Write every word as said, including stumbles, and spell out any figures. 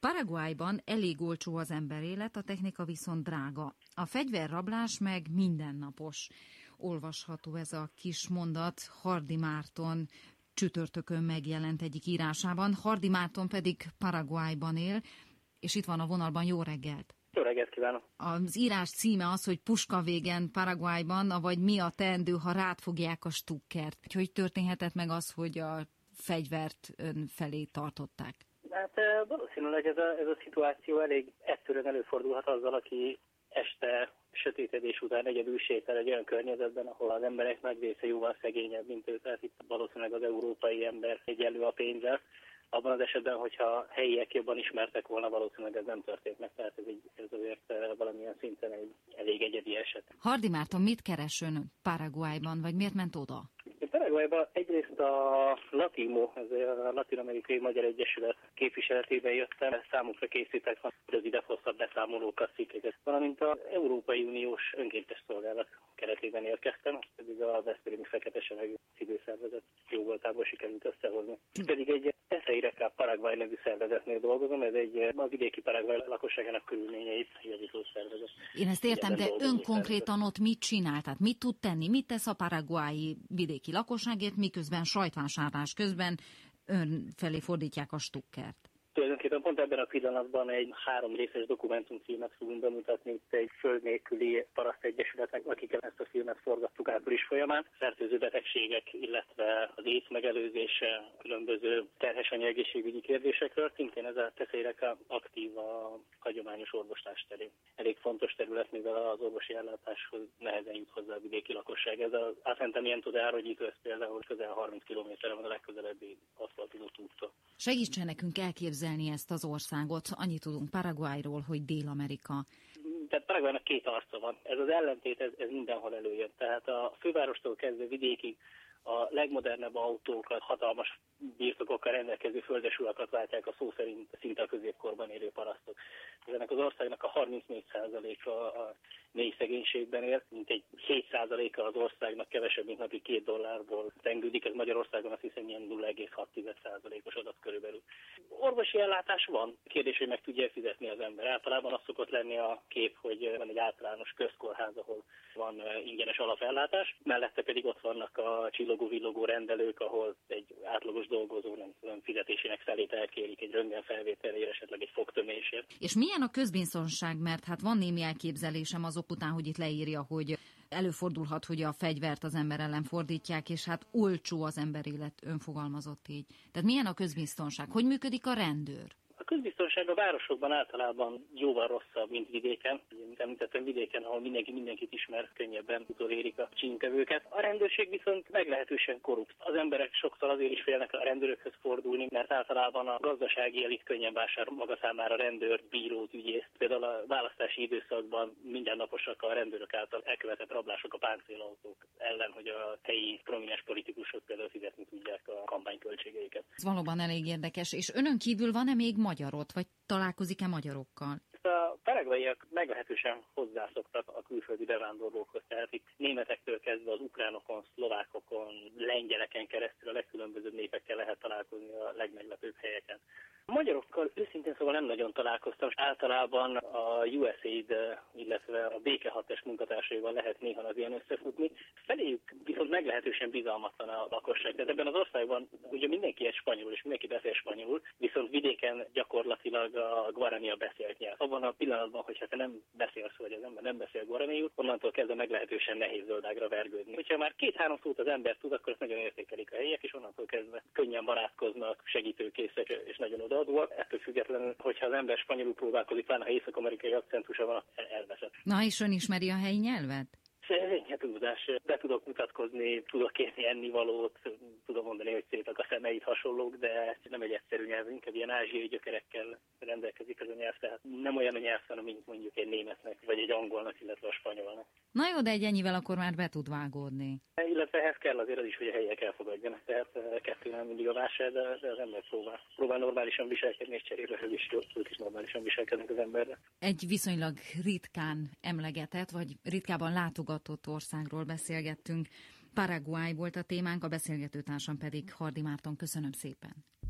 Paraguayban elég olcsó az emberélet, a technika viszont drága. A fegyverrablás meg mindennapos. Olvasható ez a kis mondat Hardy Márton csütörtökön megjelent egyik írásában. Hardy Márton pedig Paraguayban él, és itt van a vonalban. Jó reggelt! Jó reggelt kívánok! Az írás címe az, hogy Puska végen Paraguayban, avagy mi a teendő, ha rád fogják a stukkert. Hogy történhetett meg az, hogy a fegyvert ön felé tartották? Hát valószínűleg ez a, ez a szituáció elég egyszerűen előfordulhat azzal, aki este sötétedés után egyedül sétál egy olyan környezetben, ahol az emberek nagy része jóval szegényebb, mint ő, tehát itt valószínűleg az európai ember egyenlő a pénzzel. Abban az esetben, hogyha helyiek jobban ismertek volna, valószínűleg ez nem történt meg, tehát ez, egy, ez azért valamilyen szinten egy elég egyedi eset. Hardy Márton, mit keres ön Paraguayban, vagy miért ment oda? Én Paraguayban egyrészt a Latimo, ez a Latin-amerikai Magyar Egyesület képviseletében jöttem, számukra készítek az ide hosszabb beszámolókat, cikkeket, valamint az Európai Uniós önkéntes szolgálat keretében érkeztem, pedig a Veszprémi Fekete Semegű civil szervezet jó voltából sikerült összehozni. Pedig egy Tesseire Paraguay nevű szervezetnél dolgozom, ez egy a vidéki Paraguay lakosságának körülményeit javító szervezet. Én ezt értem, de ön konkrétan ott mit csinál? Tehát mit tud tenni? Mit tesz a paraguayi vidéki lakosságért, miközben sajtvásárlás közben ön felé fordítják a stukkert? Tulajdonképpen pont ebben a pillanatban egy három részes dokumentumfilmet fogunk bemutatni itt egy föld nélküli parasztegyesületnek, akikkel ezt a filmet forgattuk április folyamán. Fertőző betegségek, illetve az éjsz megelőzése, különböző terhes anyaegészségügyi kérdésekről. Szintén ez a Tesseire aktív a hagyományos orvoslás terén. Elég fontos terület, mivel az orvosi ellátáshoz nehezen jut hozzá a vidéki lakosság. Ez az Asentamiento de Arroyito, ez például közel harminc kilométerre van a legközelebbi aszfaltozott úttól. Segítsen nekünk elképzelni ezt az országot. Annyit tudunk Paraguayról, hogy Dél-Amerika. Tehát Paraguaynak két arca van. Ez az ellentét, ez, ez mindenhol előjön. Tehát a fővárostól kezdve vidékig a legmodernebb autókat, hatalmas birtokokkal rendelkező földesurakat váltják a szó szerint szinte a középkorban élő parasztok. Ennek az országnak a harmincnégy százaléka a mély szegénységben él, mint egy hét százaléka az országnak kevesebb, mint napi két dollárból tengődik, ez Magyarországon azt hiszem ilyen nulla egész hat százalékos adat körülbelül. Orvosi ellátás van, kérdés, hogy meg tudja fizetni az ember. Általában az szokott lenni a kép, hogy van egy általános közkórház, ahol van ingyenes alapellátás, mellette pedig ott vannak a csillogó-villogó rendelők, ahol egy átlagos dolgozó nem tudom, fizetésének felét elkérik egy röntgenfelvételére, esetleg egy fogtömésért. És milyen a közbiztonság, mert hát van némi elképzelésem azok után, hogy itt leírja, hogy előfordulhat, hogy a fegyvert az ember ellen fordítják, és hát olcsó az emberélet, ön fogalmazott így. Tehát milyen a közbiztonság? Hogy működik a rendőr? A közbiztonság a városokban általában jóval rosszabb, mint vidéken. Mint említettem, vidéken, ahol mindenki mindenkit ismer, könnyebben utolérik a csíntevőket. A rendőrség viszont meglehetősen korrupt. Az emberek sokszor azért is félnek a rendőrökhöz fordulni, mert általában a gazdasági elit könnyen vásárol maga számára rendőrt, bírót, ügyészt. Például a választási időszakban mindennaposak a rendőrök által elkövetett rablások a páncélautók ellen, hogy a helyi prominens politikusok például fizetni tudják a kampányköltségeiket. Ez valóban elég érdekes. És önön kívül van-e még magyarot, vagy találkozik-e magyarokkal? A paraguayiak meglehetősen hozzászoktak a külföldi bevándorlókhoz, tehát itt németektől kezdve az ukránokon, szlovákokon, lengyeleken keresztül a legkülönbözőbb népekkel lehet találkozni a legmeglepőbb helyeken. A magyarokkal őszintén szóval nem nagyon találkoztam, általában a U S A I D, illetve a békehatás munkatársaival lehet néha az ilyen összefutni. Feléjük viszont meglehetősen bizalmatlan a lakosság. Tehát ebben az országban ugye mindenki egy spanyolul, és mindenki beszél spanyolul, viszont vidéken gyakorlatilag a guarani a beszélt nyelv. Abban a pillanatban, hogyha te nem beszélsz, vagy az ember nem beszél guaraniul, onnantól kezdve meglehetősen nehéz zöldágra vergődni. Hogyha már két-három szót az ember tud, akkor ezt nagyon értékelik a helyiek, és onnantól kezdve könnyen barátkoznak, segítőkészek és nagyon odaadóak. Ettől függetlenül, hogyha az ember spanyolul próbálkozik, pláne ha észak-amerikai akcentusa van, elveszett. Na, és ön ismeri a helyi nyelvet? Szerénye tudás. Be tudok mutatkozni, tudok kérni ennivalót, tudom mondani, hogy szépek a szemeit, hasonlók, de nem egy egyszerű nyelv, inkább ilyen ázsiai gyökerekkel rendelkezik ez a nyelv, tehát nem olyan a nyelvtan, mint mondjuk egy németnek, vagy egy angolnak, illetve a spanyolnak. Na jó, de egy ennyivel akkor már be tud vágódni. Illetve ehhez kell azért az is, hogy a helyiek elfogadjanak, tehát kettő nem mindig a vásár, de, de az ember próbál. Próbál normálisan viselkedni, és cserébe ők is, ők is normálisan viselkednek az emberre. Egy viszonylag ritkán emlegetett, vagy ritkában látogatott országról beszélgettünk. Paraguay volt a témánk, a beszélgetőtársam pedig Hardy Márton. Köszönöm szépen.